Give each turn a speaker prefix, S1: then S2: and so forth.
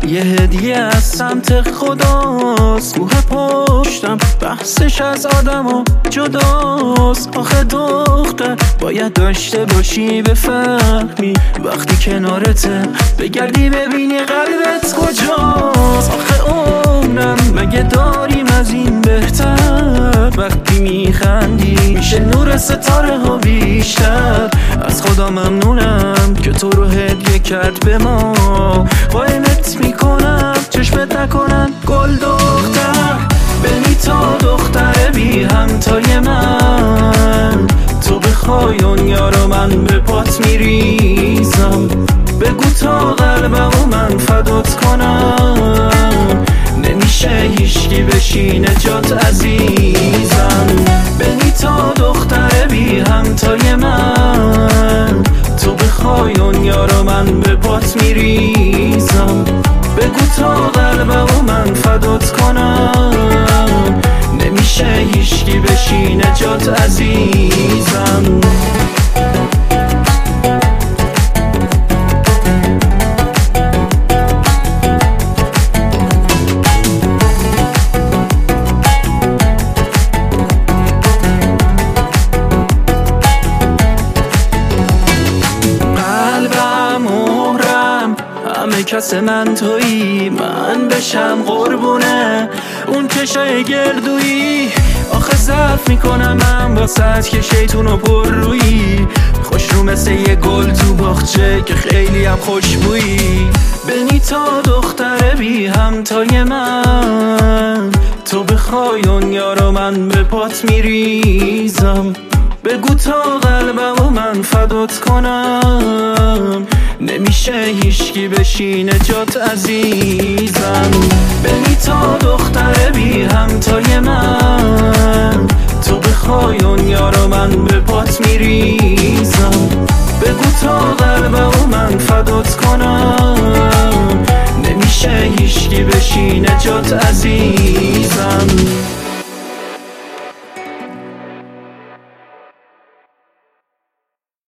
S1: یه هدیه از سمت خداست. روح پشتم بحثش از آدم و جداست. آخه دختر باید داشته باشی بفهمی وقتی کنارته بگردی ببینی قلبت کجاست. آخه عمرم مگه داریم از این بهتر؟ وقتی میخندی میشه نور ستاره ها بیشتر. از خدا ممنونم که تو رو هدیه کرد به ما. قایمت میکنم چشمت نکنن گل دختر. بنی تا دختر بی همتای من، تو بخوای اون یارو من به پات میریزم. بگو تا قلبم و من فدات کنم. نمیشه هیچکی بشینه جات عزیزم. بنی تا دختر بی همتای من، تو بخوای اون یارو من به پات میریزم. بگو تا قلبم و من فدات کنم. نمیشه هیچکی بشینه جات عزیزم. همه کس من تویی، من بشم قربونه اون چشای گردویی. آخه ظرف میکنم من واسه که شیطونو پر رویی. خوش رو مثل یه گل تو باغچه که خیلی هم خوشبویی. بنی تا دختر بی همتای من، تو بخوای اون یارو من به پات میریزم. بگو تا قلبم و من فدات کنم. نمیشه هیچکی بشینه جات عزیزم. بنی تا دختر بی همتای من، تو بخوای اون یارو من به پات میریزم. بگو تا قلبم و من فدات کنم. نمیشه هیچکی بشینه جات عزیزم.